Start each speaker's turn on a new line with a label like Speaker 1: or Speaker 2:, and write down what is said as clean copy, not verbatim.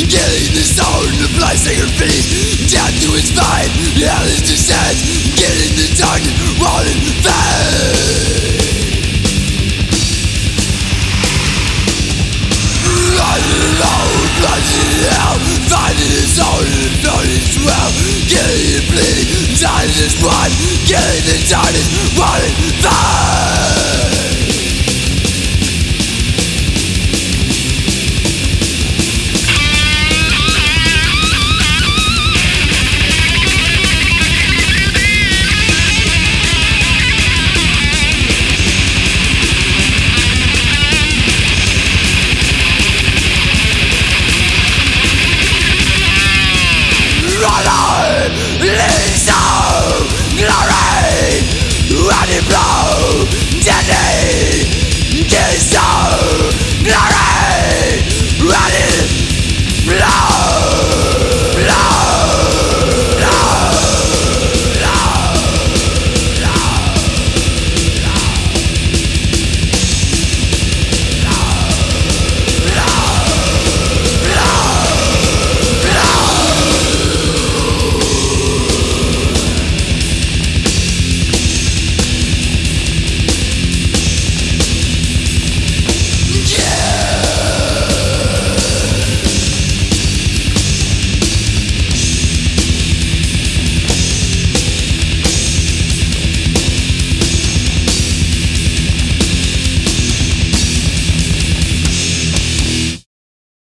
Speaker 1: Getting the stone, placing her feet down to his spine. Hell is descent, getting the dark, rolling fast. Running alone, plunging in hell, finding his own and knowing his well. Getting it bleeding, dying his blood, getting the darkness, rolling fast.